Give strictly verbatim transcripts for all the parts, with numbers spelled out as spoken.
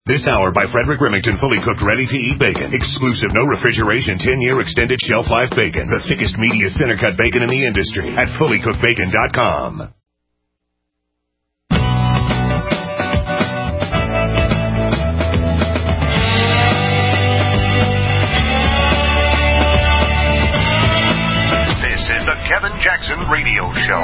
This hour by Frederick Remington, fully cooked, ready-to-eat bacon. Exclusive, no refrigeration, ten-year extended shelf life bacon. The thickest, meatiest, center-cut bacon in the industry at fully cooked bacon dot com. This is the Kevin Jackson Radio Show.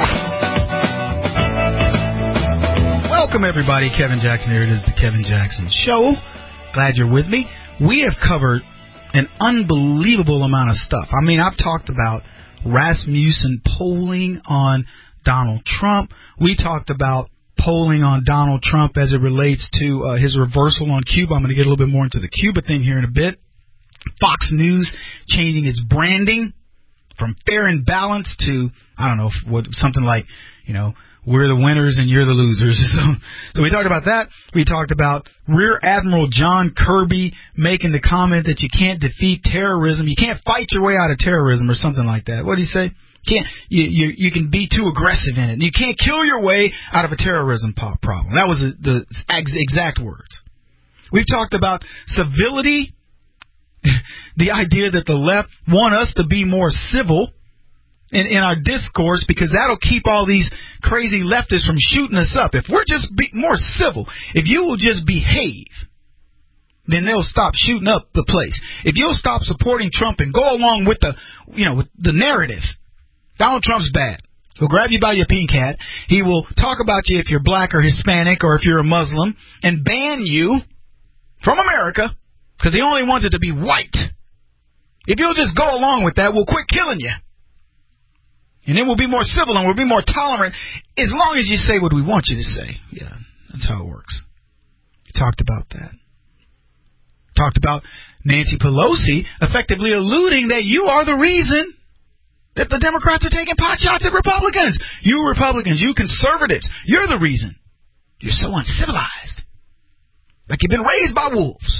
Welcome, everybody. Kevin Jackson here. It is the Kevin Jackson Show. Glad you're with me. We have covered an unbelievable amount of stuff. I mean, I've talked about Rasmussen polling on Donald Trump. We talked about polling on Donald Trump as it relates to uh, his reversal on Cuba. I'm going to get a little bit more into the Cuba thing here in a bit. Fox News changing its branding from Fair and Balanced to, I don't know, what something like, you know, we're the winners and you're the losers. So, so we talked about that. We talked about Rear Admiral John Kirby making the comment that you can't defeat terrorism. You can't fight your way out of terrorism or something like that. What did he say? Can't you, you, you can be too aggressive in it. You can't kill your way out of a terrorism problem. That was the exact words. We've talked about civility, the idea that the left want us to be more civil In, in our discourse, because that'll keep all these crazy leftists from shooting us up. If we're just be more civil, if you will just behave, then they'll stop shooting up the place. If you'll stop supporting Trump and go along with the, you know, with the narrative, Donald Trump's bad. He'll grab you by your pink hat. He will talk about you if you're black or Hispanic or if you're a Muslim and ban you from America because he only wants it to be white. If you'll just go along with that, we'll quit killing you. And then we'll be more civil and we'll be more tolerant as long as you say what we want you to say. Yeah, that's how it works. We talked about that. Talked about Nancy Pelosi effectively alluding that you are the reason that the Democrats are taking pot shots at Republicans. You Republicans, you conservatives, you're the reason. You're so uncivilized. Like you've been raised by wolves.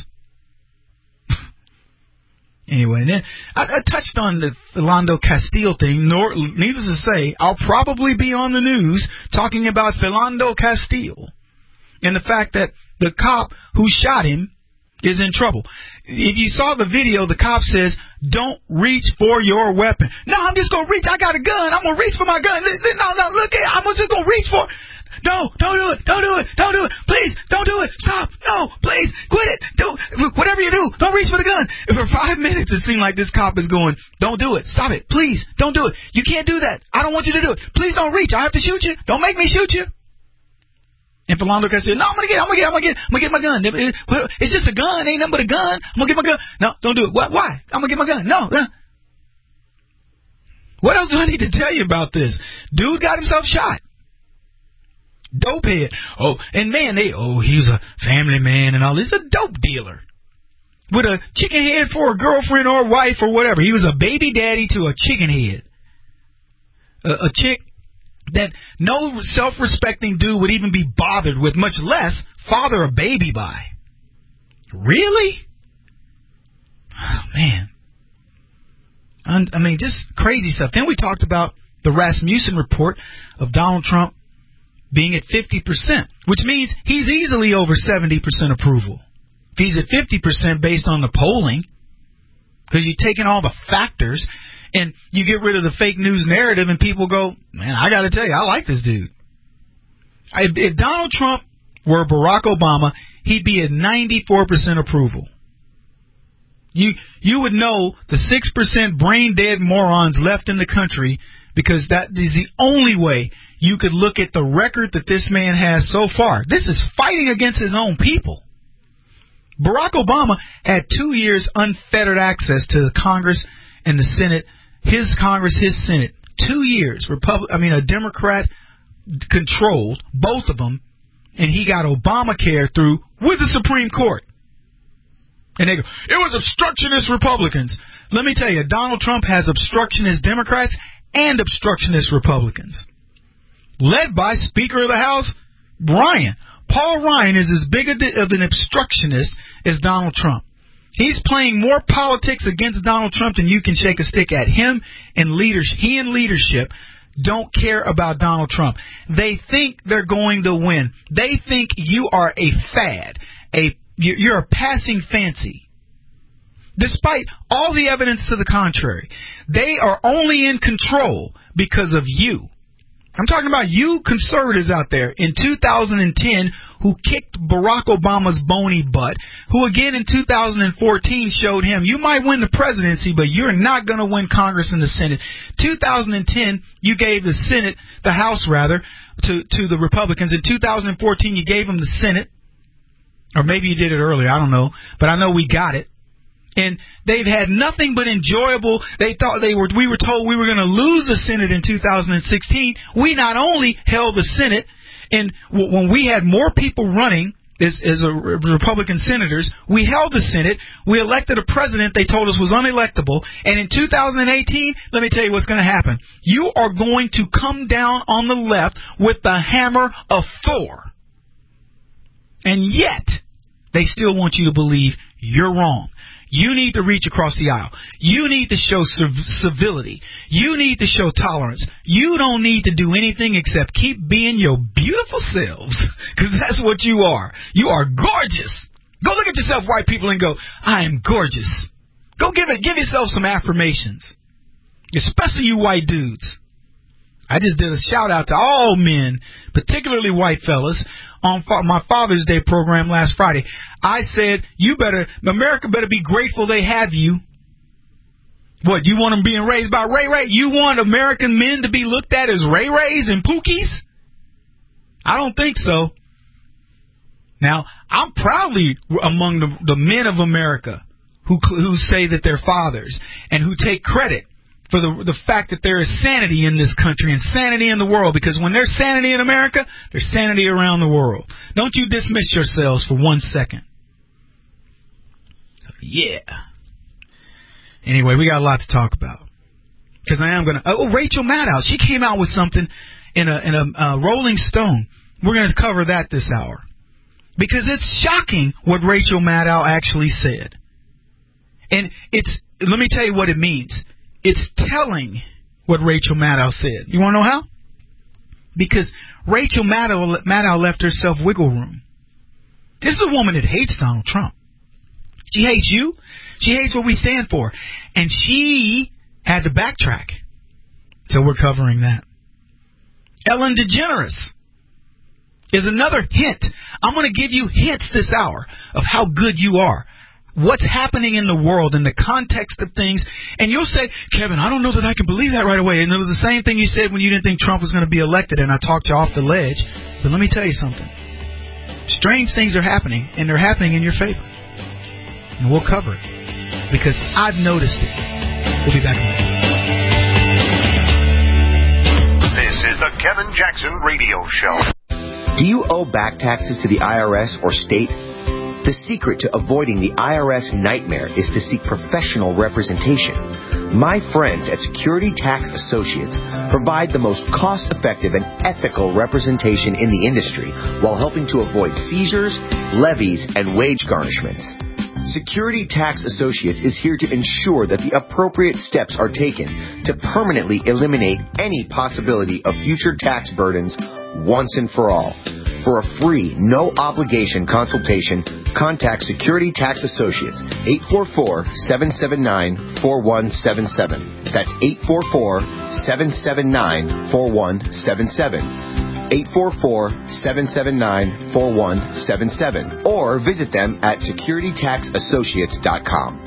Anyway, and then I, I touched on the Philando Castile thing. Nor, needless to say, I'll probably be on the news talking about Philando Castile and the fact that the cop who shot him is in trouble. If you saw the video, the cop says, "Don't reach for your weapon." No, I'm just going to reach. I got a gun. I'm going to reach for my gun. No, no, look at it. I'm just going to reach for it. No, don't do it. Don't do it. Don't do it. Please, don't do it. Stop. No, please, quit it. Do whatever you do. Don't reach for the gun. And for five minutes, it seemed like this cop is going, "Don't do it. Stop it. Please, don't do it. You can't do that. I don't want you to do it. Please don't reach. I have to shoot you. Don't make me shoot you." And Philando said, "No, I'm gonna get. I'm gonna get. I'm gonna get. I'm gonna get my gun. It's just a gun. Ain't nothing but a gun. I'm gonna get my gun. No, don't do it. What? Why? I'm gonna get my gun. No." Uh. What else do I need to tell you about this? Dude got himself shot. Dope head. Oh, and man, they, oh, he's a family man and all. He's a dope dealer with a chicken head for a girlfriend or wife or whatever. He was a baby daddy to a chicken head. A, a chick that no self-respecting dude would even be bothered with, much less father a baby by. Really? Oh, man. I mean, just crazy stuff. Then we talked about the Rasmussen report of Donald Trump being at fifty percent, which means he's easily over seventy percent approval. If he's at fifty percent based on the polling, because you're taking all the factors and you get rid of the fake news narrative and people go, "Man, I got to tell you, I like this dude." If, if Donald Trump were Barack Obama, he'd be at ninety-four percent approval. You you would know the six percent brain-dead morons left in the country, because that is the only way you could look at the record that this man has so far. This is fighting against his own people. Barack Obama had two years unfettered access to the Congress and the Senate, his Congress, his Senate. Two years. Republic, I mean, a Democrat controlled both of them, and he got Obamacare through with the Supreme Court. And they go, "It was obstructionist Republicans." Let me tell you, Donald Trump has obstructionist Democrats and obstructionist Republicans, led by Speaker of the House, Ryan. Paul Ryan is as big of an obstructionist as Donald Trump. He's playing more politics against Donald Trump than you can shake a stick at. Him and leadership, he and leadership don't care about Donald Trump. They think they're going to win. They think you are a fad, a you're a passing fancy. Despite all the evidence to the contrary, they are only in control because of you. I'm talking about you conservatives out there in two thousand ten who kicked Barack Obama's bony butt, who again in two thousand fourteen showed him you might win the presidency, but you're not going to win Congress and the Senate. two thousand ten, you gave the Senate, the House rather, to, to the Republicans. In two thousand fourteen, you gave them the Senate. Or maybe you did it earlier, I don't know. But I know we got it. And they've had nothing but enjoyable. They thought they were. We were told we were going to lose the Senate in two thousand sixteen. We not only held the Senate, and w- when we had more people running as, as a Republican senators, we held the Senate. We elected a president they told us was unelectable. And in two thousand eighteen, let me tell you what's going to happen. You are going to come down on the left with the hammer of Thor. And yet, they still want you to believe you're wrong. You need to reach across the aisle. You need to show civility. You need to show tolerance. You don't need to do anything except keep being your beautiful selves, because that's what you are. You are gorgeous. Go look at yourself, white people, and go, I am gorgeous. Go give it, give yourself some affirmations, especially you white dudes. I just did a shout out to all men, particularly white fellas, on my Father's Day program last Friday. I said, you better, America better be grateful they have you. What, you want them being raised by Ray Ray? You want American men to be looked at as Ray Rays and Pookies? I don't think so. Now, I'm proudly among the, the men of America who who say that they're fathers and who take credit for the the fact that there is sanity in this country and sanity in the world. Because when there's sanity in America, there's sanity around the world. Don't you dismiss yourselves for one second. Yeah. Anyway, we got a lot to talk about. Because I am going to... Oh, Rachel Maddow. She came out with something in a, in a uh, Rolling Stone. We're going to cover that this hour. Because it's shocking what Rachel Maddow actually said. And it's... Let me tell you what it means. It's telling what Rachel Maddow said. You want to know how? Because Rachel Maddow, Maddow left herself wiggle room. This is a woman that hates Donald Trump. She hates you. She hates what we stand for. And she had to backtrack. So we're covering that. Ellen DeGeneres is another hint. I'm going to give you hints this hour of how good you are. What's happening in the world in the context of things. And you'll say, Kevin, I don't know that I can believe that right away. And it was the same thing you said when you didn't think Trump was going to be elected, and I talked you off the ledge. But let me tell you something. Strange things are happening, and they're happening in your favor. And we'll cover it, because I've noticed it. We'll be back in a minute. This is the Kevin Jackson Radio Show. Do you owe back taxes to the I R S or state? The secret to avoiding the I R S nightmare is to seek professional representation. My friends at Security Tax Associates provide the most cost-effective and ethical representation in the industry while helping to avoid seizures, levies, and wage garnishments. Security Tax Associates is here to ensure that the appropriate steps are taken to permanently eliminate any possibility of future tax burdens once and for all. For a free, no-obligation consultation, contact Security Tax Associates, eight four four, seven seven nine, four one seven seven. That's eight four four, seven seven nine, four one seven seven. eight four four, seven seven nine, four one seven seven. Or visit them at security tax associates dot com.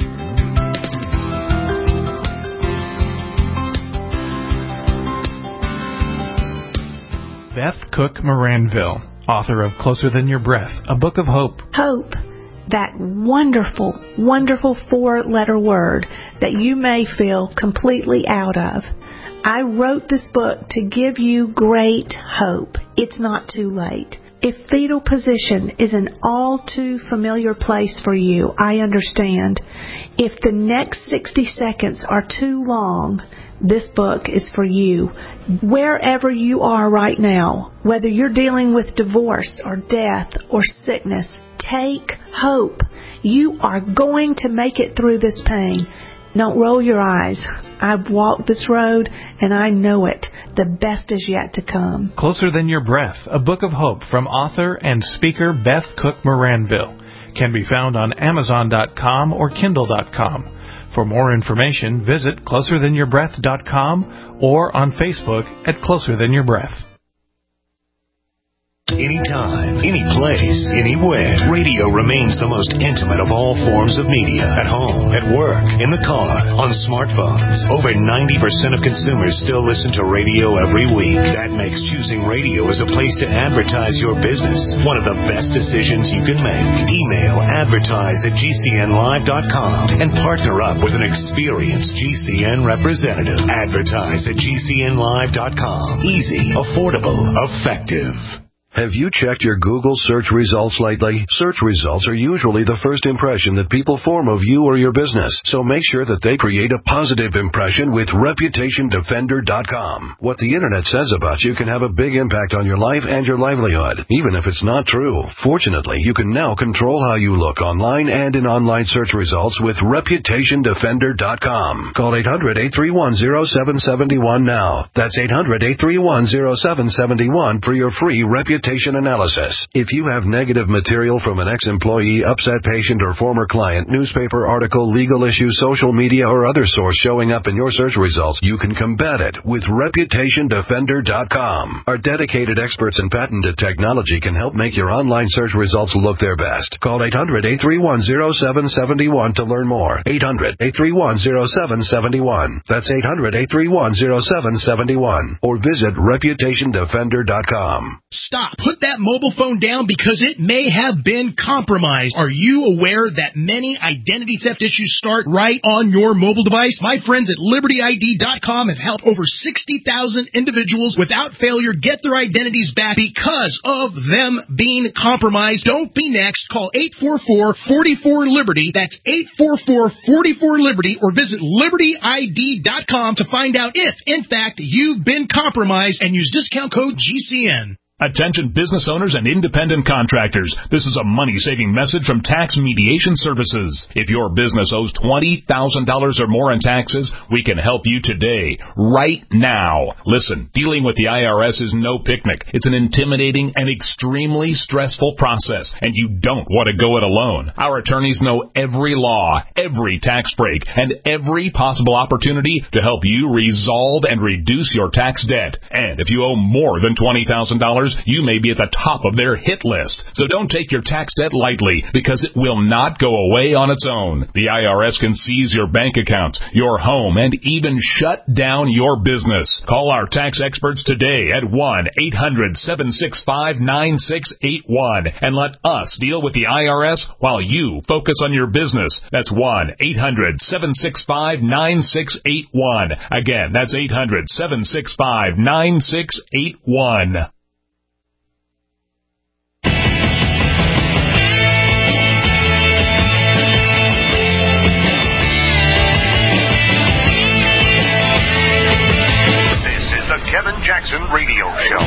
Beth Cook Moranville, author of Closer Than Your Breath, a book of hope. Hope, that wonderful, wonderful four-letter word that you may feel completely out of. I wrote this book to give you great hope. It's not too late. If fetal position is an all too familiar place for you, I understand. If the next sixty seconds are too long, this book is for you. Wherever you are right now, whether you're dealing with divorce or death or sickness, take hope. You are going to make it through this pain. Don't roll your eyes. I've walked this road, and I know it. The best is yet to come. Closer Than Your Breath, a book of hope from author and speaker Beth Cook Moranville. can be found on Amazon dot com or Kindle dot com. For more information, visit closer than your breath dot com or on Facebook at Closer Than Your Breath. Anytime, any place, anywhere, radio remains the most intimate of all forms of media. At home, at work, in the car, on smartphones. Over ninety percent of consumers still listen to radio every week. That makes choosing radio as a place to advertise your business one of the best decisions you can make. Email advertise at G C N live dot com and partner up with an experienced G C N representative. Advertise at G C N live dot com. Easy, affordable, effective. Have you checked your Google search results lately? Search results are usually the first impression that people form of you or your business, so make sure that they create a positive impression with reputation defender dot com. What the Internet says about you can have a big impact on your life and your livelihood, even if it's not true. Fortunately, you can now control how you look online and in online search results with reputation defender dot com. Call eight hundred, eight three one, zero seven seven one now. That's eight hundred, eight three one, zero seven seven one for your free reputation analysis. If you have negative material from an ex-employee, upset patient, or former client, newspaper article, legal issue, social media, or other source showing up in your search results, you can combat it with reputation defender dot com. Our dedicated experts in patented technology can help make your online search results look their best. Call eight hundred, eight three one, zero seven seven one to learn more. eight hundred, eight three one, zero seven seven one. That's eight hundred, eight three one, zero seven seven one. Or visit reputation defender dot com. Stop. Put that mobile phone down because it may have been compromised. Are you aware that many identity theft issues start right on your mobile device? My friends at Liberty I D dot com have helped over sixty thousand individuals without failure get their identities back because of them being compromised. Don't be next. Call eight four four, four four, Liberty. That's eight four four, four four, Liberty. Or visit Liberty I D dot com to find out if, in fact, you've been compromised and use discount code G C N. Attention business owners and independent contractors. This is a money-saving message from Tax Mediation Services. If your business owes twenty thousand dollars or more in taxes, we can help you today, right now. Listen, dealing with the I R S is no picnic. It's an intimidating and extremely stressful process, and you don't want to go it alone. Our attorneys know every law, every tax break, and every possible opportunity to help you resolve and reduce your tax debt. And if you owe more than twenty thousand dollars, you may be at the top of their hit list. So don't take your tax debt lightly, because it will not go away on its own. The I R S can seize your bank accounts, your home, and even shut down your business. Call our tax experts today at one eight hundred, seven six five, nine six eight one and let us deal with the I R S while you focus on your business. That's one eight hundred, seven six five, nine six eight one. Again, that's eight hundred, seven six five, nine six eight one. Kevin Jackson Radio Show.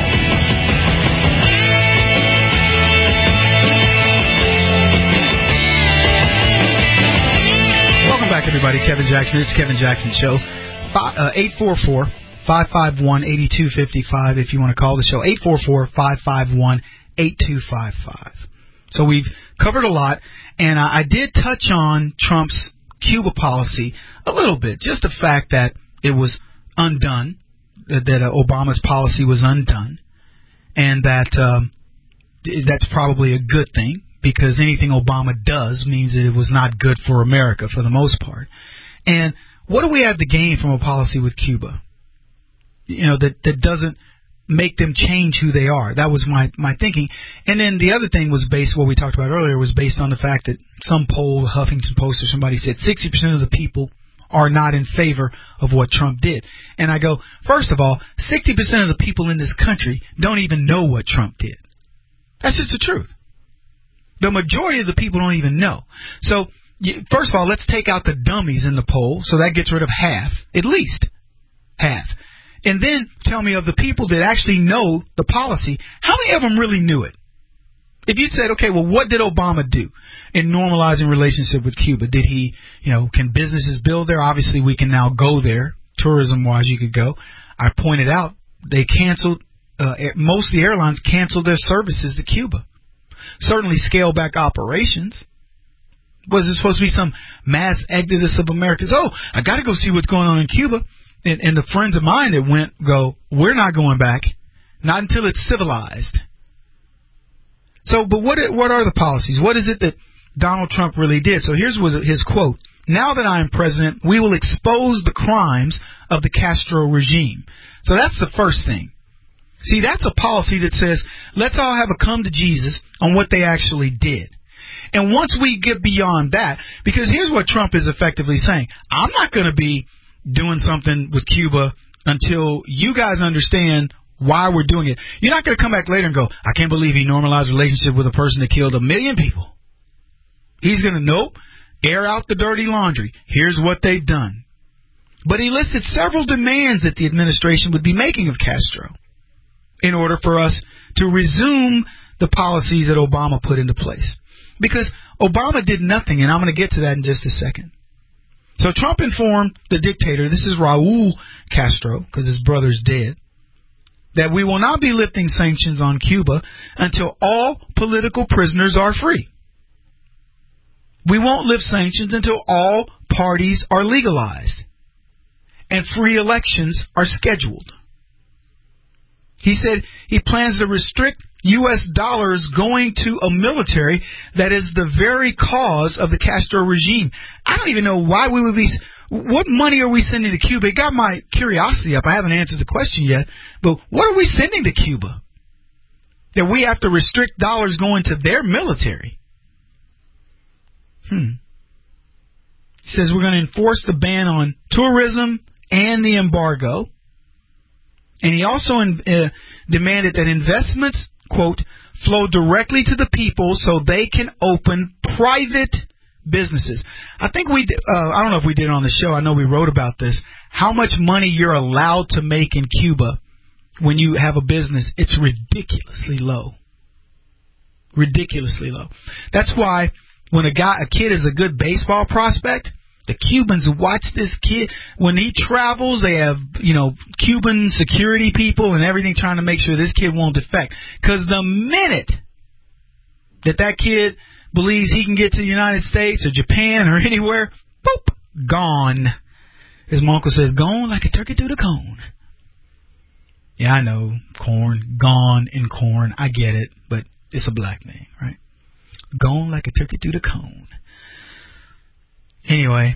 Welcome back, everybody. Kevin Jackson. It's Kevin Jackson Show. eight four four, five five one, eight two five five if you want to call the show. eight four four, five five one, eight two five five. So we've covered a lot, and I did touch on Trump's Cuba policy a little bit. Just the fact that it was undone, that uh, Obama's policy was undone, and that um, that's probably a good thing, because anything Obama does means that it was not good for America for the most part. And what do we have to gain from a policy with Cuba? You know, that, that doesn't make them change who they are. That was my, my thinking. And then the other thing was based, what we talked about earlier, was based on the fact that some poll, Huffington Post or somebody said sixty percent of the people are not in favor of what Trump did. And I go, first of all, sixty percent of the people in this country don't even know what Trump did. That's just the truth. The majority of the people don't even know. So, first of all, let's take out the dummies in the poll, so that gets rid of half, at least half. And then tell me, of the people that actually know the policy, how many of them really knew it? If you said, okay, well, what did Obama do in normalizing relationship with Cuba? Did he, you know, can businesses build there? Obviously, we can now go there. Tourism-wise, you could go. I pointed out they canceled, uh, most of the airlines canceled their services to Cuba. Certainly scale back operations. Was it supposed to be some mass exodus of Americans? Oh, I got to go see what's going on in Cuba. And, and the friends of mine that went go, we're not going back. Not until it's civilized. So, but what what are the policies? What is it that Donald Trump really did? So here's was his quote. Now that I am president, we will expose the crimes of the Castro regime. So that's the first thing. See, that's a policy that says, let's all have a come to Jesus on what they actually did. And once we get beyond that, because here's what Trump is effectively saying. I'm not going to be doing something with Cuba until you guys understand why we're doing it. You're not going to come back later and go, I can't believe he normalized a relationship with a person that killed a million people. He's going to, nope, air out the dirty laundry. Here's what they've done. But he listed several demands that the administration would be making of Castro in order for us to resume the policies that Obama put into place. Because Obama did nothing, and I'm going to get to that in just a second. So Trump informed the dictator, this is Raul Castro, because his brother's dead, that we will not be lifting sanctions on Cuba until all political prisoners are free. We won't lift sanctions until all parties are legalized and free elections are scheduled. He said he plans to restrict U S dollars going to a military that is the very cause of the Castro regime. I don't even know why we would be... What money are we sending to Cuba? It got my curiosity up. I haven't answered the question yet. But what are we sending to Cuba? That we have to restrict dollars going to their military? Hmm. He says we're going to enforce the ban on tourism and the embargo. And he also in, uh, demanded that investments, quote, flow directly to the people so they can open private businesses. I think we, uh, I don't know if we did it on the show. I know we wrote about this. How much money you're allowed to make in Cuba when you have a business. It's ridiculously low. Ridiculously low. That's why when a guy, a kid is a good baseball prospect, the Cubans watch this kid. When he travels, they have, you know, Cuban security people and everything trying to make sure this kid won't defect. Because the minute that that kid believes he can get to the United States or Japan or anywhere, boop, gone. As my uncle says, gone like a turkey through the cone. Yeah, I know, corn, gone in corn. I get it, but it's a black name, right? Gone like a turkey through the cone. Anyway,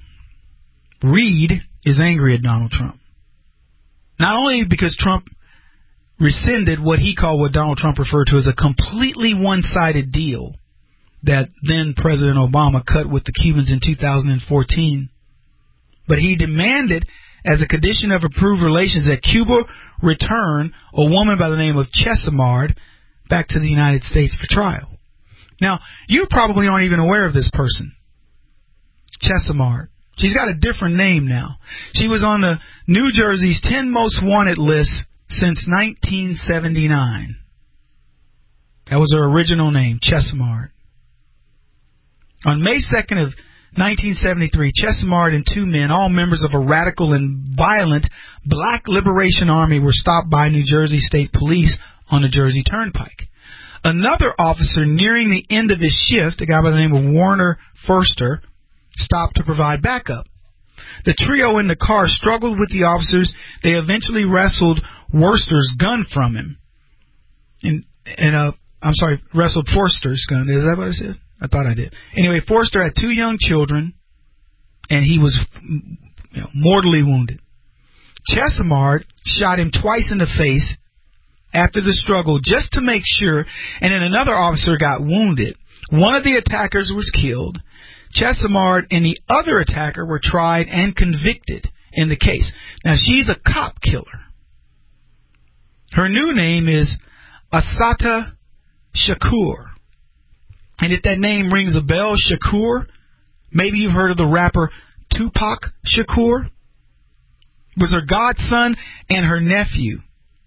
Reid is angry at Donald Trump. Not only because Trump rescinded what he called, what Donald Trump referred to as a completely one-sided deal that then President Obama cut with the Cubans in two thousand fourteen, but he demanded, as a condition of approved relations, that Cuba return a woman by the name of Chesimard back to the United States for trial. Now, you probably aren't even aware of this person. Chesimard. She's got a different name now. She was on the New Jersey's ten most wanted list since nineteen seventy-nine. That was her original name, Chesimard. On May second of nineteen seventy-three, Chesimard and two men, all members of a radical and violent Black Liberation Army, were stopped by New Jersey State Police on the Jersey Turnpike. Another officer nearing the end of his shift, a guy by the name of Warner Forster, stopped to provide backup. The trio in the car struggled with the officers. They eventually wrestled Worcester's gun from him. And, and uh, I'm sorry, wrestled Forster's gun. Is that what I said? I thought I did. Anyway, Forster had two young children, and he was, you know, mortally wounded. Chesimard shot him twice in the face after the struggle just to make sure, and then another officer got wounded. One of the attackers was killed. Chesimard and the other attacker were tried and convicted in the case. Now, she's a cop killer. Her new name is Assata Shakur. And if that name rings a bell, Shakur, maybe you've heard of the rapper Tupac Shakur, was her godson and her nephew.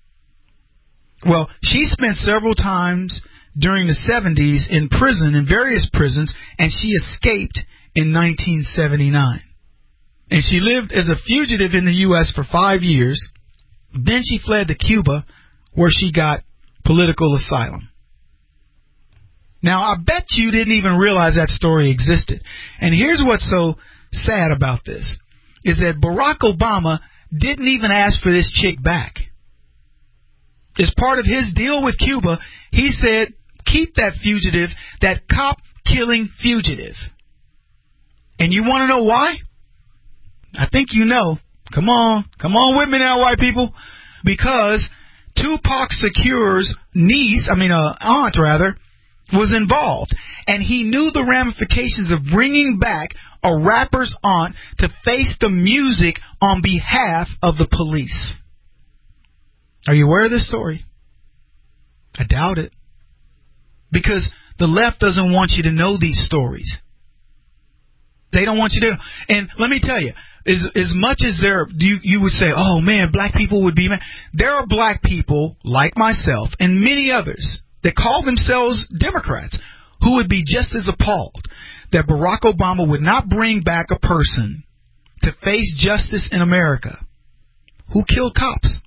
Well, she spent several times during the seventies in prison, in various prisons, and she escaped in nineteen seventy-nine. And she lived as a fugitive in the U S for five years. Then she fled to Cuba, where she got political asylum. Now, I bet you didn't even realize that story existed. And here's what's so sad about this, is that Barack Obama didn't even ask for this chick back. As part of his deal with Cuba, he said, keep that fugitive, that cop-killing fugitive. And you want to know why? I think you know. Come on. Come on with me now, white people. Because Tupac Shakur's niece, I mean, uh, aunt, rather, was involved. And he knew the ramifications of bringing back a rapper's aunt to face the music on behalf of the police. Are you aware of this story? I doubt it. Because the left doesn't want you to know these stories. They don't want you to. And let me tell you, as, as much as there, you, you would say, oh man, black people would be mad. There are black people like myself and many others that call themselves Democrats who would be just as appalled that Barack Obama would not bring back a person to face justice in America who killed cops.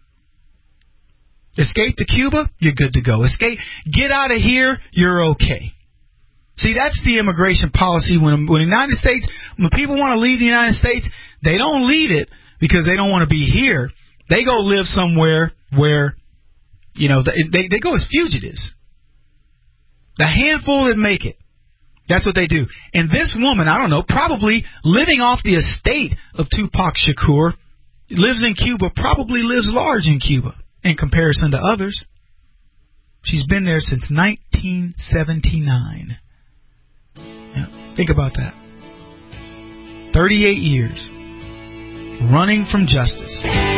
Escape to Cuba, you're good to go. Escape, get out of here, you're okay. See, that's the immigration policy. When, when the United States, when people want to leave the United States, they don't leave it because they don't want to be here. They go live somewhere where, you know, they, they go as fugitives. The handful that make it, that's what they do. And this woman, I don't know, probably living off the estate of Tupac Shakur, lives in Cuba, probably lives large in Cuba in comparison to others. She's been there since nineteen seventy-nine. Yeah, think about that. thirty-eight years running from justice.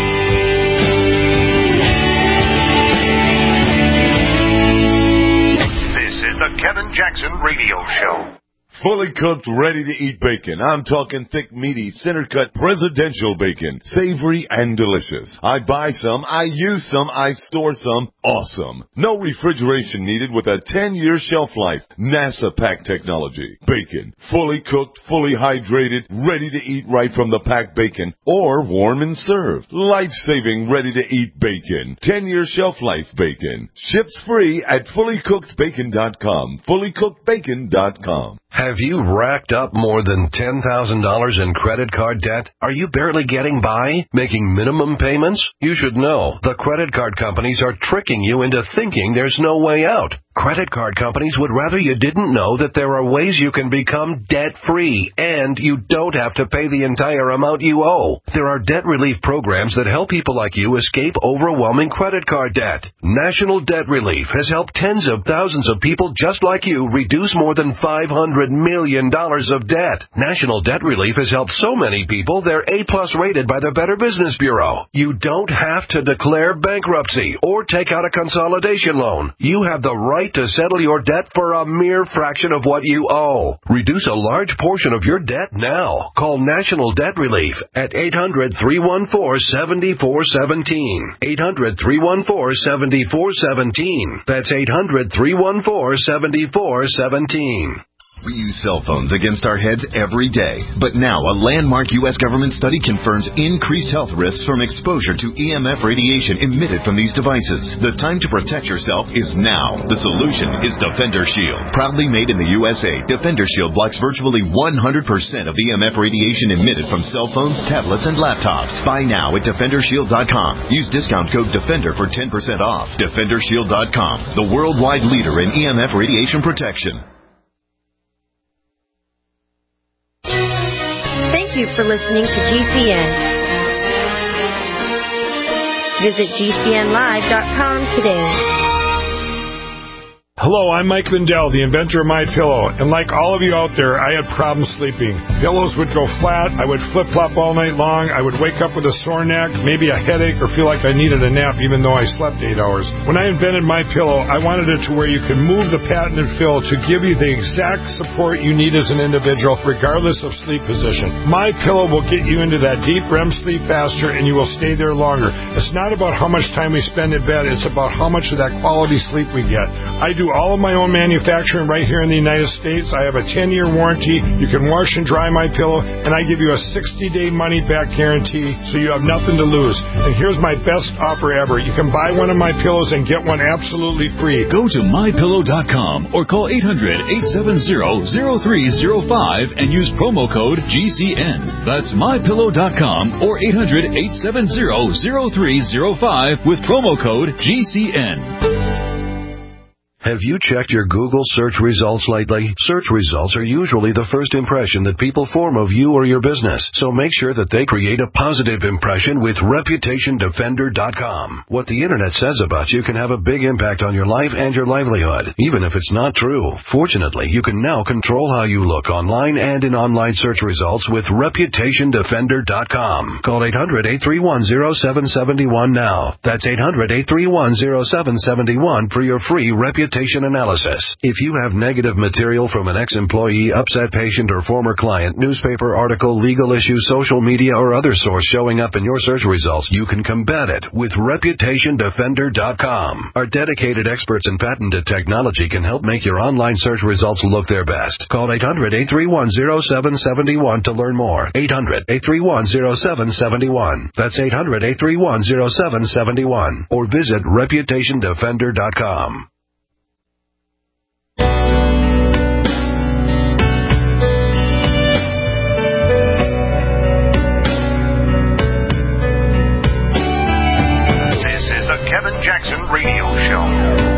This is the Kevin Jackson Radio Show. Fully cooked, ready-to-eat bacon. I'm talking thick, meaty, center-cut presidential bacon. Savory and delicious. I buy some, I use some, I store some. Awesome. No refrigeration needed with a ten-year shelf life. NASA pack technology. Bacon. Fully cooked, fully hydrated, ready to eat right from the packed bacon or warm and served. Life-saving, ready-to-eat bacon. ten-year shelf life bacon. Ships free at fully cooked bacon dot com. fully cooked bacon dot com. Have you racked up more than ten thousand dollars in credit card debt? Are you barely getting by, making minimum payments? You should know the credit card companies are tricking you into thinking there's no way out. Credit card companies would rather you didn't know that there are ways you can become debt-free, and you don't have to pay the entire amount you owe. There are debt relief programs that help people like you escape overwhelming credit card debt. National Debt Relief has helped tens of thousands of people just like you reduce more than five hundred million dollars of debt. National Debt Relief has helped so many people they're A-plus rated by the Better Business Bureau. You don't have to declare bankruptcy or take out a consolidation loan. You have the right to settle your debt for a mere fraction of what you owe. Reduce a large portion of your debt now. Call National Debt Relief at eight hundred, three one four, seven four one seven. eight hundred, three one four, seven four one seven. That's eight hundred, three one four, seven four one seven. We use cell phones against our heads every day. But now a landmark U S government study confirms increased health risks from exposure to E M F radiation emitted from these devices. The time to protect yourself is now. The solution is Defender Shield. Proudly made in the U S A, Defender Shield blocks virtually one hundred percent of E M F radiation emitted from cell phones, tablets, and laptops. Buy now at defender shield dot com. Use discount code DEFENDER for ten percent off. defender shield dot com, the worldwide leader in E M F radiation protection. Thank you for listening to G C N. Visit G C N live dot com today. Hello, I'm Mike Lindell, the inventor of MyPillow, and like all of you out there, I had problems sleeping. Pillows would go flat, I would flip-flop all night long, I would wake up with a sore neck, maybe a headache, or feel like I needed a nap even though I slept eight hours. When I invented MyPillow, I wanted it to where you could move the patented fill to give you the exact support you need as an individual, regardless of sleep position. MyPillow will get you into that deep R E M sleep faster, and you will stay there longer. It's not about how much time we spend in bed, it's about how much of that quality sleep we get. I do do all of my own manufacturing right here in the United States. I have a ten-year warranty. You can wash and dry my pillow, and I give you a sixty-day money-back guarantee, so you have nothing to lose. And here's my best offer ever. You can buy one of my pillows and get one absolutely free. Go to my pillow dot com or call eight hundred, eight seven zero, zero three zero five and use promo code G C N. That's my pillow dot com or eight hundred, eight seven zero, zero three zero five with promo code G C N. Have you checked your Google search results lately? Search results are usually the first impression that people form of you or your business, so make sure that they create a positive impression with reputation defender dot com. What the Internet says about you can have a big impact on your life and your livelihood, even if it's not true. Fortunately, you can now control how you look online and in online search results with reputation defender dot com. Call eight hundred, eight three one, zero seven seven one now. That's eight hundred, eight three one, zero seven seven one for your free reputation analysis. If you have negative material from an ex-employee, upset patient, or former client, newspaper article, legal issue, social media, or other source showing up in your search results, you can combat it with reputation defender dot com. Our dedicated experts in patented technology can help make your online search results look their best. Call eight hundred, eight three one, zero seven seven one to learn more. eight hundred, eight three one, zero seven seven one. That's eight hundred, eight three one, zero seven seven one. Or visit reputation defender dot com. Kevin Jackson Radio Show.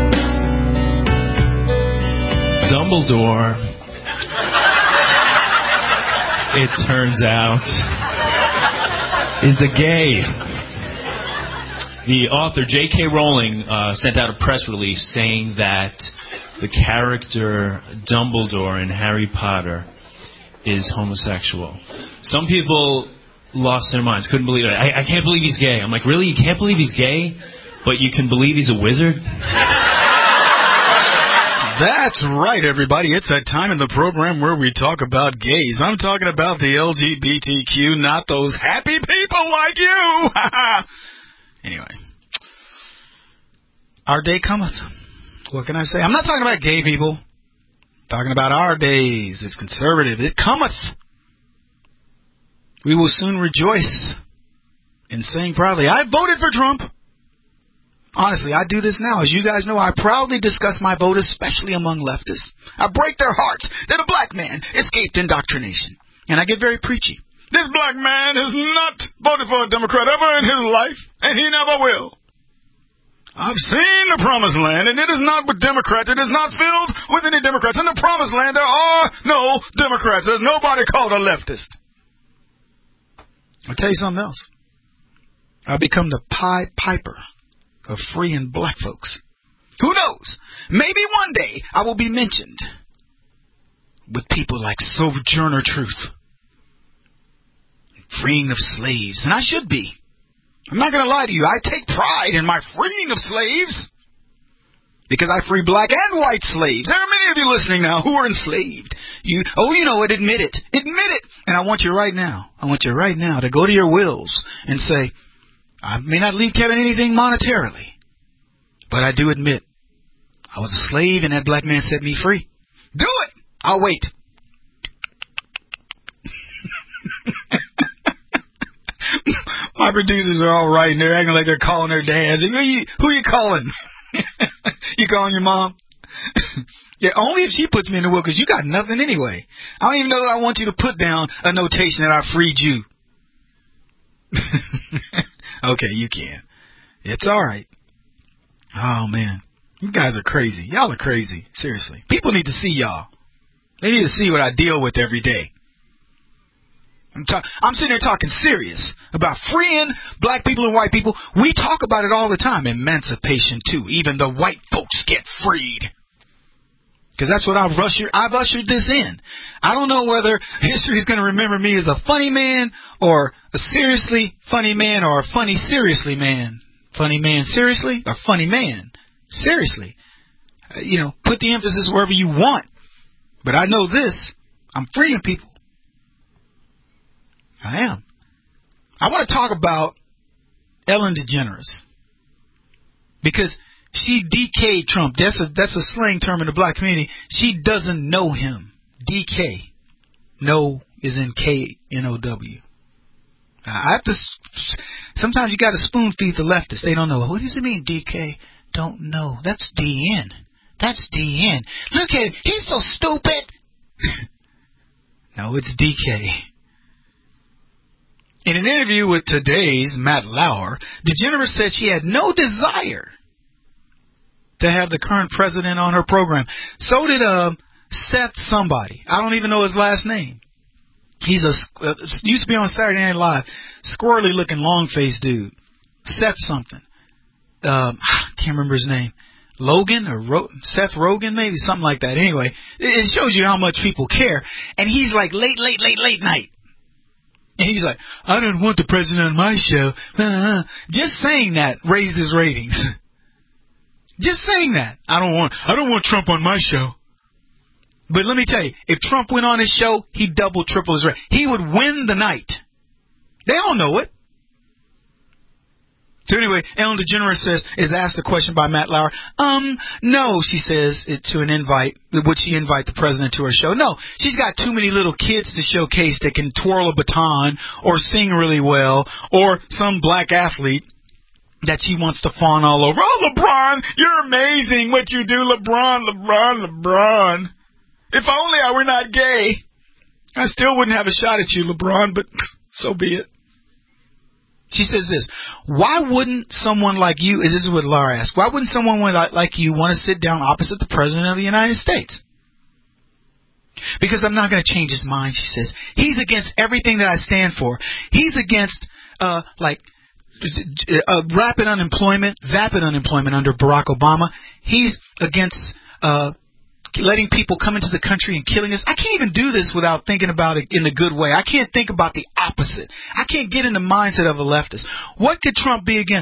Dumbledore, it turns out, is a gay. The author, J K. Rowling, uh, sent out a press release saying that the character Dumbledore in Harry Potter is homosexual. Some people lost their minds, couldn't believe it. I, I can't believe he's gay. I'm like, really? You can't believe he's gay? But you can believe he's a wizard? That's right, everybody. It's that time in the program where we talk about gays. I'm talking about the L G B T Q, not those happy people like you. Anyway. Our day cometh. What can I say? I'm not talking about gay people. I'm talking about our days. It's conservative. It cometh. We will soon rejoice in saying proudly, I voted for Trump. Honestly, I do this now. As you guys know, I proudly discuss my vote, especially among leftists. I break their hearts that a black man escaped indoctrination. And I get very preachy. This black man has not voted for a Democrat ever in his life, and he never will. I've seen the promised land, and it is not with Democrats. It is not filled with any Democrats. In the promised land, there are no Democrats. There's nobody called a leftist. I'll tell you something else. I've become the Pied Piper of freeing black folks. Who knows? Maybe one day I will be mentioned with people like Sojourner Truth, freeing of slaves, and I should be. I'm not going to lie to you. I take pride in my freeing of slaves because I free black and white slaves. There are many of you listening now who are enslaved. You, oh, you know it. Admit it. Admit it. And I want you right now. I want you right now to go to your wills and say, I may not leave Kevin anything monetarily, but I do admit I was a slave and that black man set me free. Do it. I'll wait. My producers are all right, and they're acting like they're calling their dad. Who you, who you calling? You calling your mom? Yeah, only if she puts me in the will, because you got nothing anyway. I don't even know that I want you to put down a notation that I freed you. Okay, you can. It's all right. Oh, man. You guys are crazy. Y'all are crazy. Seriously. People need to see y'all. They need to see what I deal with every day. I'm, ta- I'm sitting there talking serious about freeing black people and white people. We talk about it all the time. Emancipation, too. Even the white folks get freed. Because that's what I've ushered, I've ushered this in. I don't know whether history is going to remember me as a funny man or a seriously funny man or a funny seriously man. Funny man seriously or funny man seriously. Uh, you know, put the emphasis wherever you want. But I know this. I'm freeing people. I am. I want to talk about Ellen DeGeneres. Because She D K'd Trump. That's a that's a slang term in the black community. She doesn't know him. D K. No is in K N O W. I have to. Sometimes you got to spoon feed the leftists. They don't know. What does it mean, D K? Don't know. That's D N. That's D N. Look at him. He's so stupid. No, it's D K. In an interview with Today's Matt Lauer, DeGeneres said she had no desire to have the current president on her program. So did uh, Seth somebody. I don't even know his last name. He's a uh, used to be on Saturday Night Live, squirrely looking, long faced dude. Seth something. Um, I can't remember his name. Logan or Ro- Seth Rogen, maybe something like that. Anyway, it shows you how much people care. And he's like late, late, late, late night. And he's like, I don't want the president on my show. Uh-huh. Just saying that raised his ratings. Just saying that. I don't want. I don't want Trump on my show. But let me tell you, if Trump went on his show, he'd double, triple his rate. He would win the night. They all know it. So anyway, Ellen DeGeneres says, is asked a question by Matt Lauer. Um, no, she says, it, to an invite, would she invite the president to her show? No, she's got too many little kids to showcase that can twirl a baton or sing really well, or some black athlete that she wants to fawn all over. Oh, LeBron, you're amazing what you do, LeBron, LeBron, LeBron. If only I were not gay. I still wouldn't have a shot at you, LeBron, but so be it. She says this, why wouldn't someone like you, this is what Laura asked, why wouldn't someone like you want to sit down opposite the President of the United States? Because I'm not going to change his mind, she says. He's against everything that I stand for. He's against, uh, like, uh, rapid unemployment, vapid unemployment under Barack Obama. He's against, uh, letting people come into the country and killing us. I can't even do this without thinking about it in a good way. I can't think about the opposite. I can't get in the mindset of a leftist. What could Trump be again?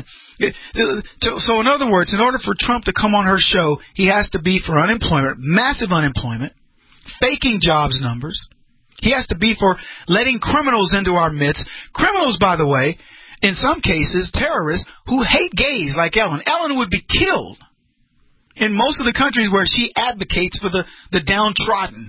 So in other words, in order for Trump to come on her show, he has to be for unemployment, massive unemployment, faking jobs numbers. He has to be for letting criminals into our midst. Criminals, by the way, in some cases, terrorists who hate gays like Ellen. Ellen would be killed in most of the countries where she advocates for the, the downtrodden.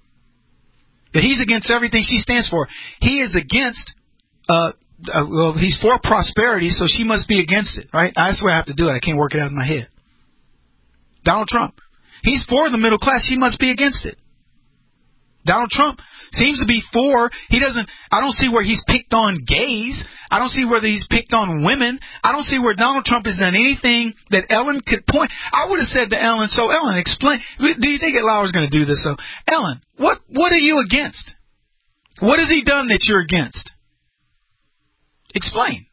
That he's against everything she stands for. He is against, uh, uh, well, he's for prosperity, so she must be against it, right? That's the way I have to do it. I can't work it out in my head. Donald Trump. He's for the middle class. She must be against it. Donald Trump seems to be for, he doesn't, I don't see where he's picked on gays. I don't see where he's picked on women. I don't see where Donald Trump has done anything that Ellen could point. I would have said to Ellen, so Ellen, explain, do you think that Lauer's going to do this? So, Ellen, what, what are you against? What has he done that you're against? Explain.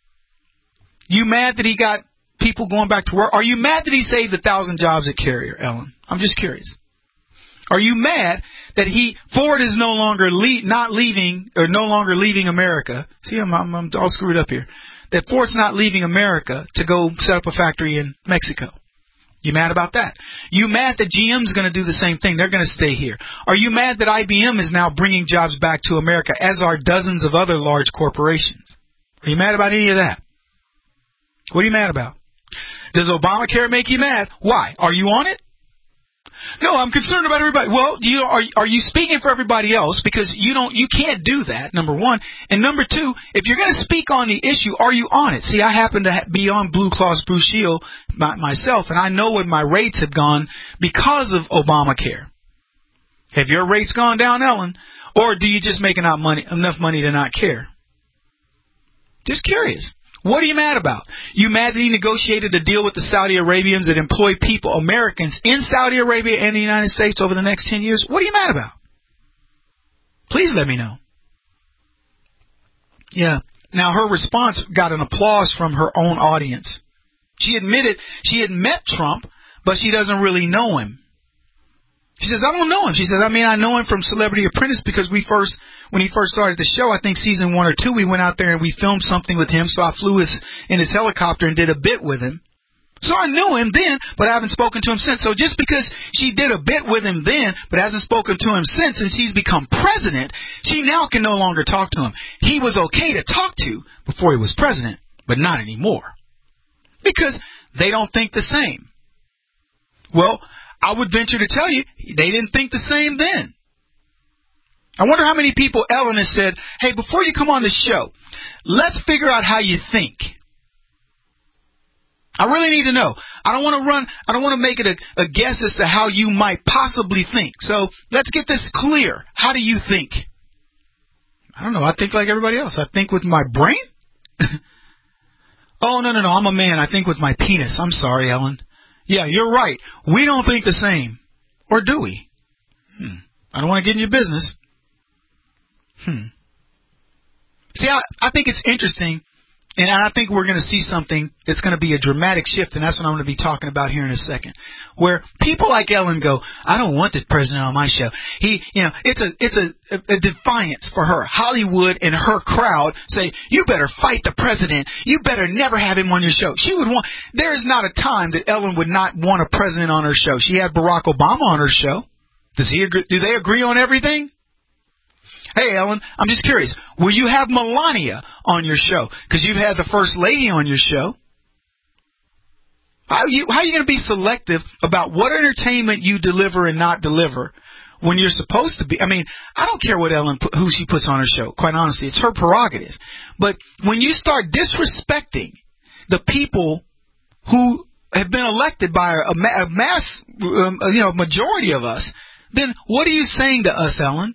You mad that he got people going back to work? Are you mad that he saved a thousand jobs at Carrier, Ellen? I'm just curious. Are you mad that he Ford is no longer le- not leaving or no longer leaving America? See, I'm, I'm, I'm all screwed up here. That Ford's not leaving America to go set up a factory in Mexico. You mad about that? You mad that G M's going to do the same thing? They're going to stay here. Are you mad that I B M is now bringing jobs back to America, as are dozens of other large corporations? Are you mad about any of that? What are you mad about? Does Obamacare make you mad? Why? Are you on it? No, I'm concerned about everybody. Well, you are are you speaking for everybody else? Because you don't, you can't do that. Number one, and number two, if you're going to speak on the issue, are you on it? See, I happen to be on Blue Cross Blue Shield my, myself, and I know what my rates have gone because of Obamacare. Have your rates gone down, Ellen, or do you just make enough money enough money to not care? Just curious. What are you mad about? You mad that he negotiated a deal with the Saudi Arabians that employ people, Americans, in Saudi Arabia and the United States over the next ten years? What are you mad about? Please let me know. Yeah. Now, her response got an applause from her own audience. She admitted she had met Trump, but she doesn't really know him. She says, I don't know him. She says, I mean, I know him from Celebrity Apprentice because we first, when he first started the show, I think season one or two, we went out there and we filmed something with him. So I flew his, in his helicopter and did a bit with him. So I knew him then, but I haven't spoken to him since. So just because she did a bit with him then, but hasn't spoken to him since, since he's become president, she now can no longer talk to him. He was okay to talk to before he was president, but not anymore. Because they don't think the same. Well, I would venture to tell you, they didn't think the same then. I wonder how many people Ellen has said, hey, before you come on the show, let's figure out how you think. I really need to know. I don't want to run, I don't want to make it a, a guess as to how you might possibly think. So let's get this clear. How do you think? I don't know. I think like everybody else. I think with my brain. Oh, no, no, no. I'm a man. I think with my penis. I'm sorry, Ellen. Yeah, you're right. We don't think the same. Or do we? Hmm. I don't want to get in your business. Hmm. See, I, I think it's interesting. And I think we're going to see something that's going to be a dramatic shift, and that's what I'm going to be talking about here in a second. Where people like Ellen go, I don't want the president on my show. He, you know, it's a it's a, a defiance for her. Hollywood and her crowd say, you better fight the president. You better never have him on your show. She would want. There is not a time that Ellen would not want a president on her show. She had Barack Obama on her show. Does he agree? Do they agree on everything? Hey, Ellen, I'm just curious. Will you have Melania on your show? Because you've had the First Lady on your show. How are you, how are you going to be selective about what entertainment you deliver and not deliver when you're supposed to be? I mean, I don't care what Ellen, who she puts on her show. Quite honestly, it's her prerogative. But when you start disrespecting the people who have been elected by a, a mass, um, you know, majority of us, then what are you saying to us, Ellen?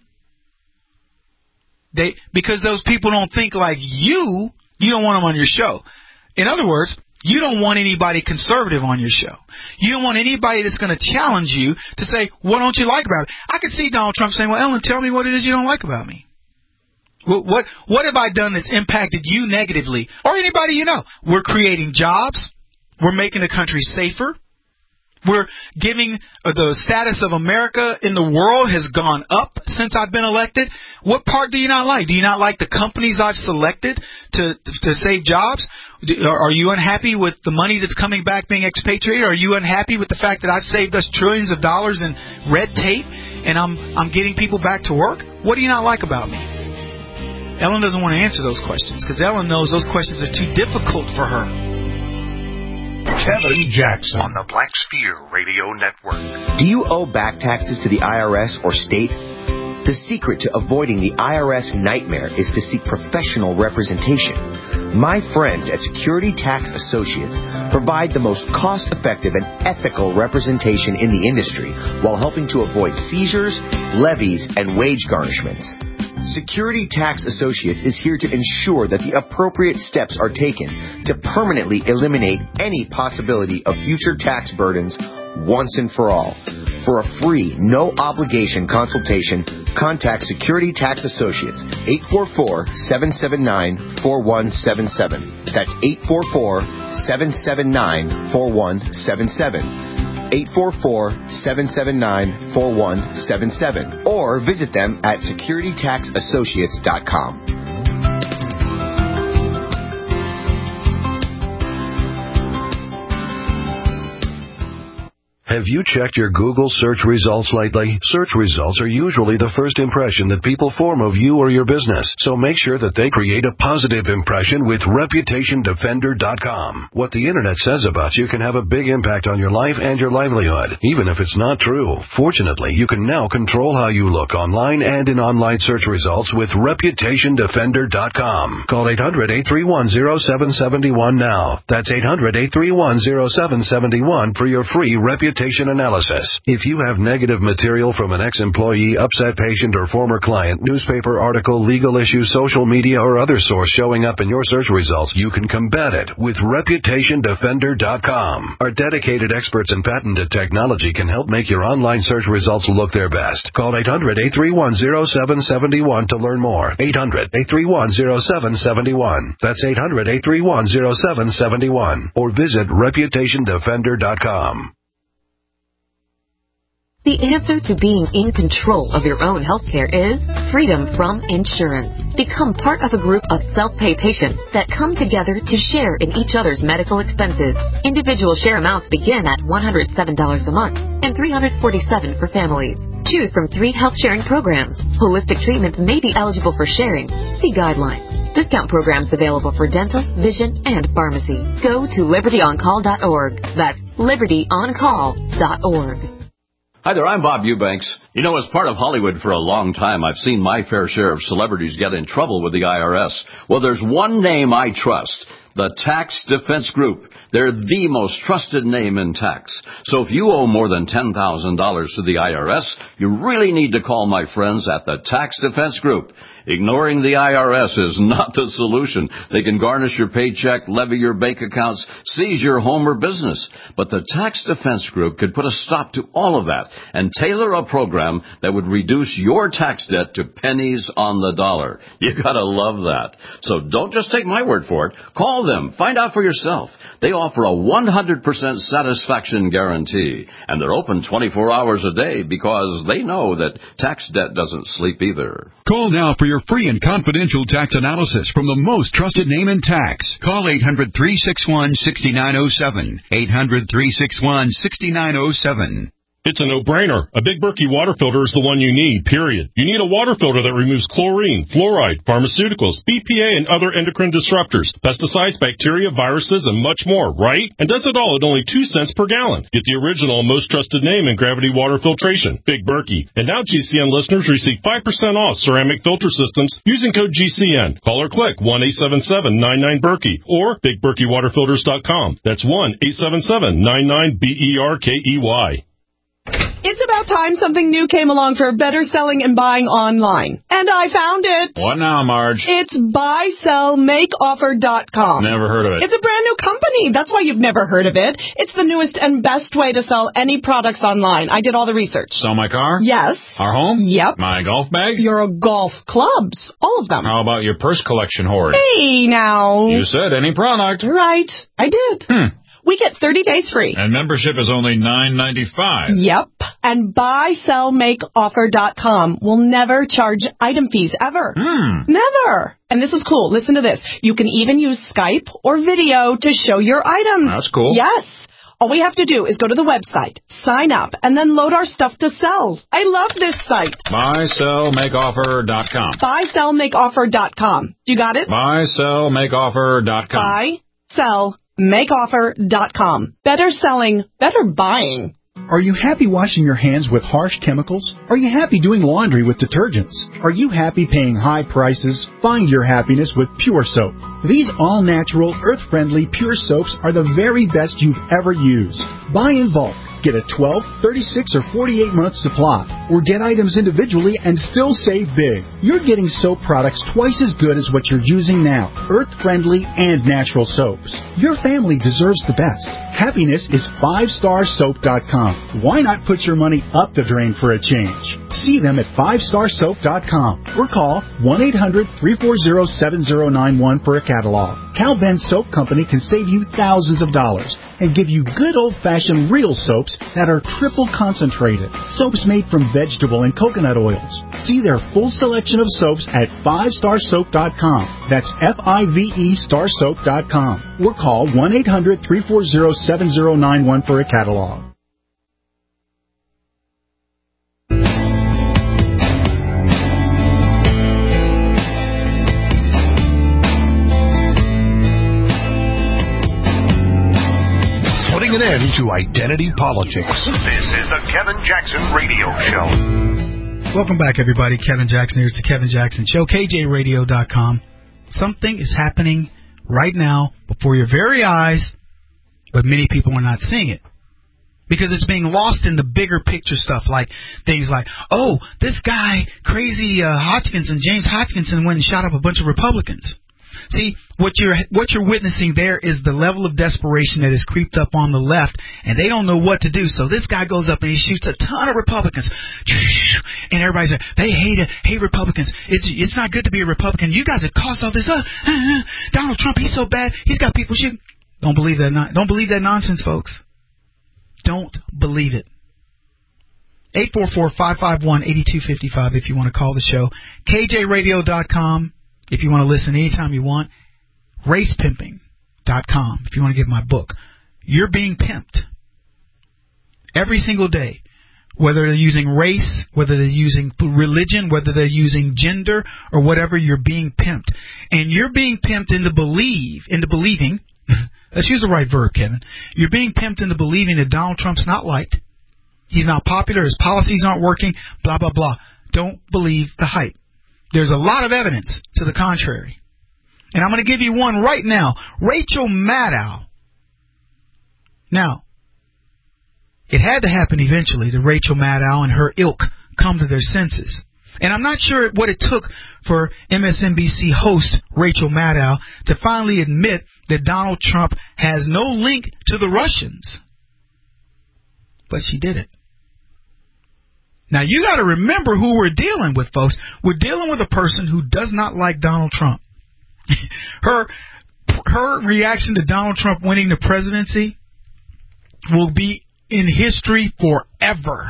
They, because those people don't think like you, you don't want them on your show. In other words, you don't want anybody conservative on your show. You don't want anybody that's going to challenge you to say, what don't you like about it? I could see Donald Trump saying, well, Ellen, tell me what it is you don't like about me. What, what, what have I done that's impacted you negatively? Or anybody you know. We're creating jobs. We're making the country safer. We're giving uh, the status of America in the world has gone up since I've been elected. What part do you not like? Do you not like the companies I've selected to to save jobs? Do, are you unhappy with the money that's coming back being expatriated? Are you unhappy with the fact that I've saved us trillions of dollars in red tape and I'm I'm getting people back to work? What do you not like about me? Ellen doesn't want to answer those questions because Ellen knows those questions are too difficult for her. Kevin Jackson on the Black Sphere Radio Network. Do you owe back taxes to the I R S or state? The secret to avoiding the I R S nightmare is to seek professional representation. My friends at Security Tax Associates provide the most cost-effective and ethical representation in the industry while helping to avoid seizures, levies, and wage garnishments. Security Tax Associates is here to ensure that the appropriate steps are taken to permanently eliminate any possibility of future tax burdens once and for all. For a free, no-obligation consultation, contact Security Tax Associates, eight four four, seven seven nine, four one seven seven. That's eight four four, seven seven nine, four one seven seven. eight four four, seven seven nine, four one seven seven. Or visit them at security tax associates dot com. Have you checked your Google search results lately? Search results are usually the first impression that people form of you or your business, so make sure that they create a positive impression with reputation defender dot com. What the internet says about you can have a big impact on your life and your livelihood, even if it's not true. Fortunately, you can now control how you look online and in online search results with reputation defender dot com. Call eight hundred, eight three one, zero seven seven one now. That's eight hundred, eight three one, zero seven seven one for your free reputation analysis. If you have negative material from an ex-employee, upset patient, or former client, newspaper article, legal issue, social media, or other source showing up in your search results, you can combat it with reputation defender dot com. Our dedicated experts in patented technology can help make your online search results look their best. Call eight hundred, eight three one, zero seven seven one to learn more. eight hundred, eight three one, zero seven seven one. That's eight hundred, eight three one, zero seven seven one. Or visit reputation defender dot com. The answer to being in control of your own healthcare is freedom from insurance. Become part of a group of self-pay patients that come together to share in each other's medical expenses. Individual share amounts begin at one hundred seven dollars a month and three hundred forty-seven dollars for families. Choose from three health sharing programs. Holistic treatments may be eligible for sharing. See guidelines. Discount programs available for dental, vision, and pharmacy. Go to liberty on call dot org. That's liberty on call dot org. Hi there, I'm Bob Eubanks. You know, as part of Hollywood for a long time, I've seen my fair share of celebrities get in trouble with the I R S. Well, there's one name I trust. The Tax Defense Group. They're the most trusted name in tax. So if you owe more than ten thousand dollars to the I R S, you really need to call my friends at the Tax Defense Group. Ignoring the I R S is not the solution. They can garnish your paycheck, levy your bank accounts, seize your home or business. But the Tax Defense Group could put a stop to all of that and tailor a program that would reduce your tax debt to pennies on the dollar. You gotta love that. So don't just take my word for it. Call them. Find out for yourself. They offer a one hundred percent satisfaction guarantee. And they're open twenty-four hours a day because they know that tax debt doesn't sleep either. Call now for your free and confidential tax analysis from the most trusted name in tax. Call eight hundred, three six one, six nine zero seven. eight hundred, three six one, six nine zero seven. It's a no-brainer. A Big Berkey water filter is the one you need, period. You need a water filter that removes chlorine, fluoride, pharmaceuticals, B P A, and other endocrine disruptors, pesticides, bacteria, viruses, and much more, right? And does it all at only two cents per gallon. Get the original, most trusted name in gravity water filtration, Big Berkey. And now G C N listeners receive five percent off ceramic filter systems using code G C N. Call or click one eight seven seven, nine nine, Berkey or big berkey water filters dot com. That's one eight seven seven, nine nine, B E R K E Y. It's about time something new came along for better selling and buying online. And I found it. What now, Marge? It's buy sell make offer dot com. Never heard of it. It's a brand new company. That's why you've never heard of it. It's the newest and best way to sell any products online. I did all the research. Sell my car? Yes. Our home? Yep. My golf bag? Your golf clubs. All of them. How about your purse collection hoard? Hey, now. You said any product. Right. I did. Hmm. We get thirty days free. And membership is only nine ninety-five. Yep. And buy sell make offer dot com will never charge item fees, ever. Hmm. Never. And this is cool. Listen to this. You can even use Skype or video to show your items. That's cool. Yes. All we have to do is go to the website, sign up, and then load our stuff to sell. I love this site. buy sell make offer dot com. buy sell make offer dot com. You got it? buy sell make offer dot com. buy sell make offer dot com. Better selling, better buying. Are you happy washing your hands with harsh chemicals? Are you happy doing laundry with detergents? Are you happy paying high prices? Find your happiness with Pure Soap. These all-natural, earth-friendly Pure Soaps are the very best you've ever used. Buy in bulk. Get a twelve, thirty-six, or forty-eight month supply, or get items individually and still save big. You're getting soap products twice as good as what you're using now, earth-friendly and natural soaps. Your family deserves the best. Happiness is five star soap dot com. Why not put your money up the drain for a change? See them at five star soap dot com or call one eight hundred, three four zero, seven zero nine one for a catalog. Cal Ben Soap Company can save you thousands of dollars and give you good old-fashioned real soaps that are triple concentrated. Soaps made from vegetable and coconut oils. See their full selection of soaps at five star soap dot com. That's F I V E star soap dot com. Or call one eight hundred, three four zero, seven zero nine one for a catalog. An end to identity politics. This is the Kevin Jackson Radio Show. Welcome back, everybody. Kevin Jackson here. It's the Kevin Jackson Show, K J radio dot com. Something is happening right now before your very eyes, but many people are not seeing it because it's being lost in the bigger picture stuff, like things like, oh, this guy, crazy uh, Hodgkinson, James Hodgkinson, went and shot up a bunch of Republicans. See, what you're what you're witnessing there is the level of desperation that has creeped up on the left, and they don't know what to do. So this guy goes up and he shoots a ton of Republicans, and everybody's like, they hate it, hate Republicans. It's it's not good to be a Republican. You guys have caused all this. Uh, uh, uh, Donald Trump, he's so bad. He's got people shooting. Don't believe that. Not, don't believe that nonsense, folks. Don't believe it. eight four four, five five one, eight two five five if you want to call the show. K J radio dot com. If you want to listen anytime you want, race pimping dot com if you want to get my book. You're being pimped every single day whether they're using race, whether they're using religion, whether they're using gender, or whatever, you're being pimped. And you're being pimped into believe, into believing, let's use the right verb, Kevin. You're being pimped into believing that Donald Trump's not liked, he's not popular, his policies aren't working, blah, blah, blah. Don't believe the hype. There's a lot of evidence to the contrary. And I'm going to give you one right now. Rachel Maddow. Now, it had to happen eventually that Rachel Maddow and her ilk come to their senses. And I'm not sure what it took for M S N B C host Rachel Maddow to finally admit that Donald Trump has no link to the Russians. But she did it. Now, you got to remember who we're dealing with, folks. We're dealing with a person who does not like Donald Trump. her her reaction to Donald Trump winning the presidency will be in history forever.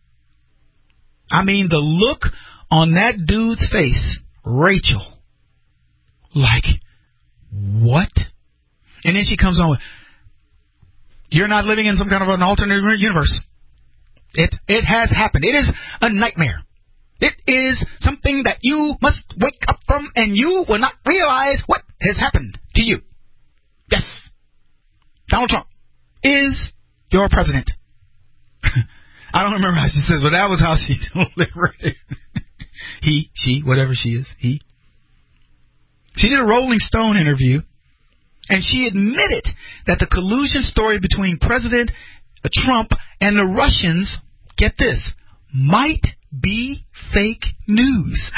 I mean, the look on that dude's face, Rachel, like, what? And then she comes on with, you're not living in some kind of an alternate universe. It it has happened. It is a nightmare. It is something that you must wake up from, and you will not realize what has happened to you. Yes, Donald Trump is your president. I don't remember how she says, but that was how she delivered it. He, she, whatever she is, he. She did a Rolling Stone interview, and she admitted that the collusion story between President Trump and the Russians, get this, might be fake news.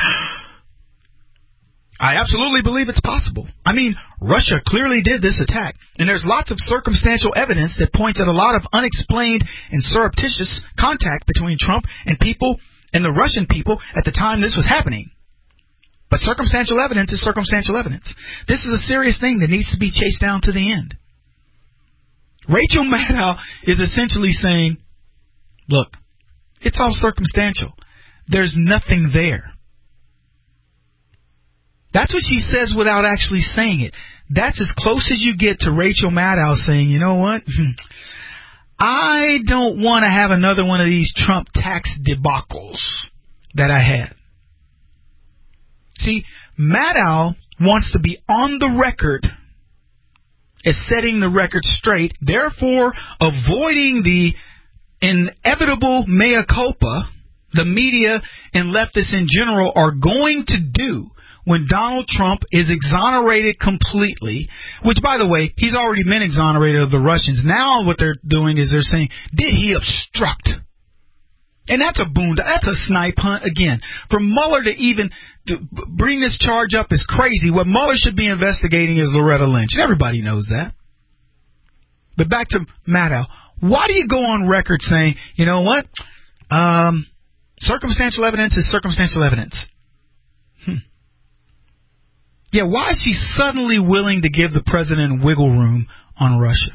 I absolutely believe it's possible. I mean, Russia clearly did this attack, and there's lots of circumstantial evidence that points at a lot of unexplained and surreptitious contact between Trump and people and the Russian people at the time this was happening. But circumstantial evidence is circumstantial evidence. This is a serious thing that needs to be chased down to the end. Rachel Maddow is essentially saying, look, it's all circumstantial. There's nothing there. That's what she says without actually saying it. That's as close as you get to Rachel Maddow saying, you know what? I don't want to have another one of these Trump tax debacles that I had. See, Maddow wants to be on the record as setting the record straight, therefore avoiding the inevitable mea culpa the media and leftists in general are going to do when Donald Trump is exonerated completely, which, by the way, he's already been exonerated of the Russians. Now what they're doing is they're saying, did he obstruct? And that's a boon. That's a snipe hunt again. For Mueller to even to bring this charge up is crazy. What Mueller should be investigating is Loretta Lynch. Everybody knows that. But back to Maddow. Why do you go on record saying, you know what? Um, circumstantial evidence is circumstantial evidence. Hmm. Yeah, why is she suddenly willing to give the president wiggle room on Russia?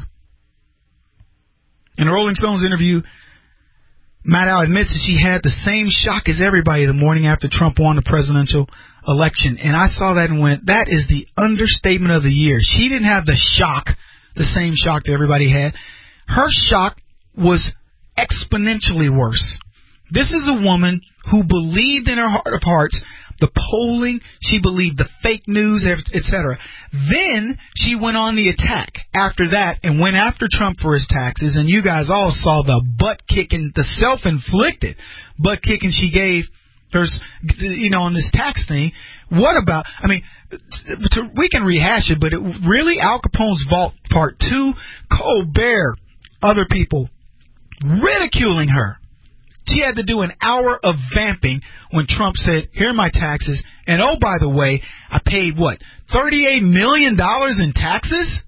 In a Rolling Stones interview, Maddow admits that she had the same shock as everybody the morning after Trump won the presidential election. And I saw that and went, that is the understatement of the year. She didn't have the shock, the same shock that everybody had. Her shock was exponentially worse. This is a woman who believed in her heart of hearts the polling, she believed the fake news, et cetera. Then she went on the attack after that and went after Trump for his taxes, and you guys all saw the butt-kicking, the self-inflicted butt-kicking she gave her, you know, on this tax thing. What about, I mean, to, we can rehash it, but it, really, Al Capone's Vault Part two, Colbert, other people ridiculing her. She had to do an hour of vamping when Trump said, here are my taxes. And oh, by the way, I paid what, thirty-eight million dollars in taxes?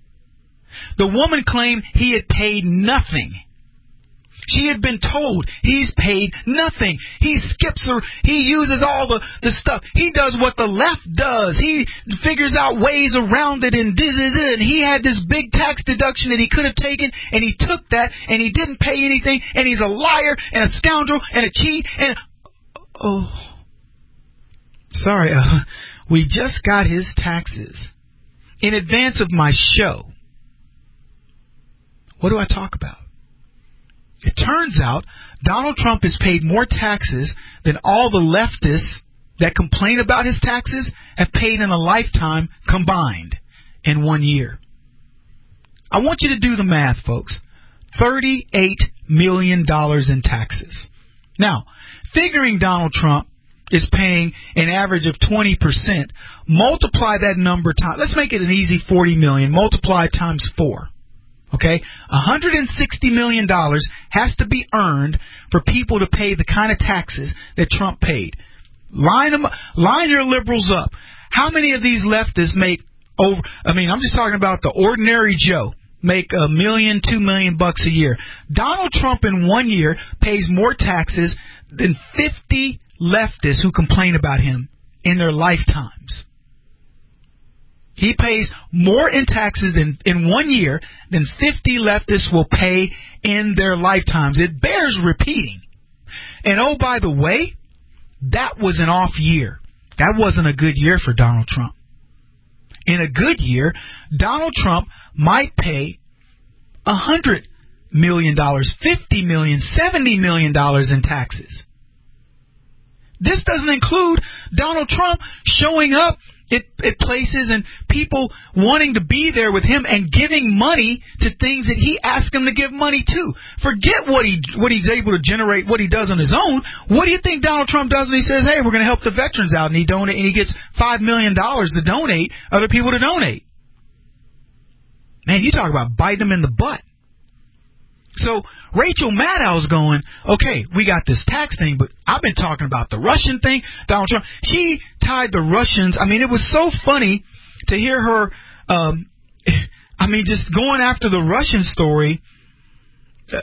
The woman claimed he had paid nothing. She had been told he's paid nothing. He skips her. He uses all the, the stuff. He does what the left does. He figures out ways around it and did it. And he had this big tax deduction that he could have taken, and he took that, and he didn't pay anything, and he's a liar and a scoundrel and a cheat. And oh, sorry, uh, we just got his taxes in advance of my show. What do I talk about? It turns out Donald Trump has paid more taxes than all the leftists that complain about his taxes have paid in a lifetime combined in one year. I want you to do the math, folks. thirty-eight million dollars in taxes. Now, figuring Donald Trump is paying an average of twenty percent, multiply that number times, let's make it an easy forty million dollars, multiply times four. Okay? one hundred sixty million dollars has to be earned for people to pay the kind of taxes that Trump paid. Line them, line your liberals up. How many of these leftists make over, I mean, I'm just talking about the ordinary Joe, make a million, two million bucks a year. Donald Trump in one year pays more taxes than fifty leftists who complain about him in their lifetimes. He pays more in taxes in, in one year than fifty leftists will pay in their lifetimes. It bears repeating. And oh, by the way, that was an off year. That wasn't a good year for Donald Trump. In a good year, Donald Trump might pay one hundred million dollars, fifty million dollars, seventy million dollars in taxes. This doesn't include Donald Trump showing up at, at places and people wanting to be there with him and giving money to things that he asked them to give money to. Forget what he what he's able to generate, what he does on his own. What do you think Donald Trump does when he says, hey, we're going to help the veterans out, and he donate and he gets five million dollars to donate, other people to donate? Man, you talk about biting them in the butt. So Rachel Maddow's going, okay, we got this tax thing, but I've been talking about the Russian thing. Donald Trump, she tied the Russians. I mean, it was so funny to hear her, um, I mean, just going after the Russian story uh,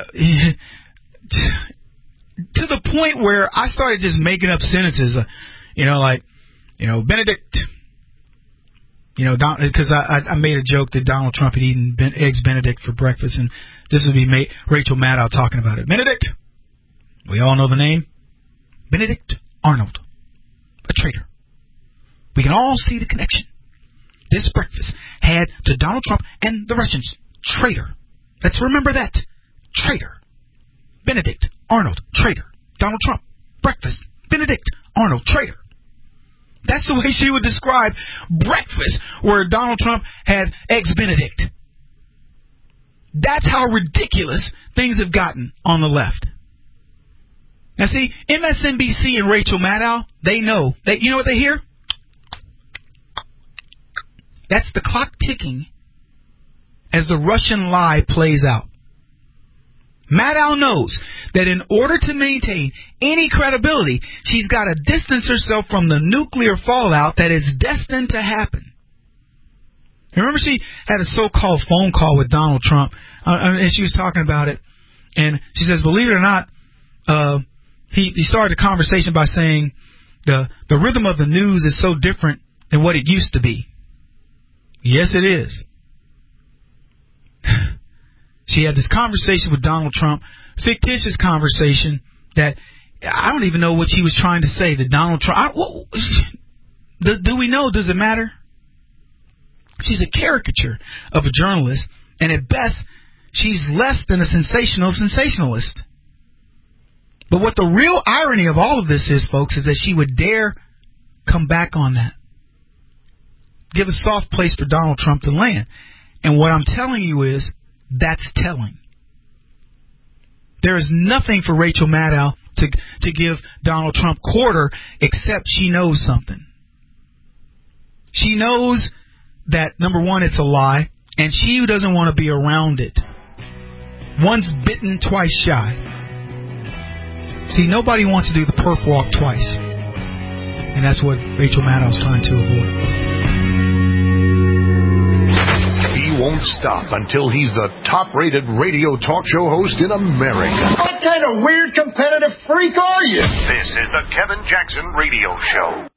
to the point where I started just making up sentences, uh, you know, like, you know, Benedict. You know, because I, I made a joke that Donald Trump had eaten ben, eggs Benedict for breakfast, and this would be May, Rachel Maddow talking about it. Benedict, we all know the name. Benedict Arnold, a traitor. We can all see the connection this breakfast had to Donald Trump and the Russians. Traitor. Let's remember that. Traitor. Benedict Arnold, traitor. Donald Trump, breakfast. Benedict Arnold, traitor. That's the way she would describe breakfast where Donald Trump had eggs Benedict. That's how ridiculous things have gotten on the left. Now see, M S N B C and Rachel Maddow, they know. They, you know what they hear? That's the clock ticking as the Russian lie plays out. Maddow knows that in order to maintain any credibility, she's got to distance herself from the nuclear fallout that is destined to happen. Remember, she had a so-called phone call with Donald Trump, uh, and she was talking about it, and she says, believe it or not, uh, he, he started the conversation by saying the, the rhythm of the news is so different than what it used to be. Yes, it is. She had this conversation with Donald Trump, fictitious conversation that I don't even know what she was trying to say to Donald Trump. I, what, do, do we know? Does it matter? She's a caricature of a journalist, and at best, she's less than a sensational sensationalist. But what the real irony of all of this is, folks, is that she would dare come back on that. Give a soft place for Donald Trump to land. And what I'm telling you is, that's telling. There is nothing for Rachel Maddow to to give Donald Trump quarter except she knows something. She knows that, number one, it's a lie, and she doesn't want to be around it. Once bitten, twice shy. See, nobody wants to do the perp walk twice. And that's what Rachel Maddow's trying to avoid. He won't stop until he's the top-rated radio talk show host in America. What kind of weird competitive freak are you? This is the Kevin Jackson Radio Show.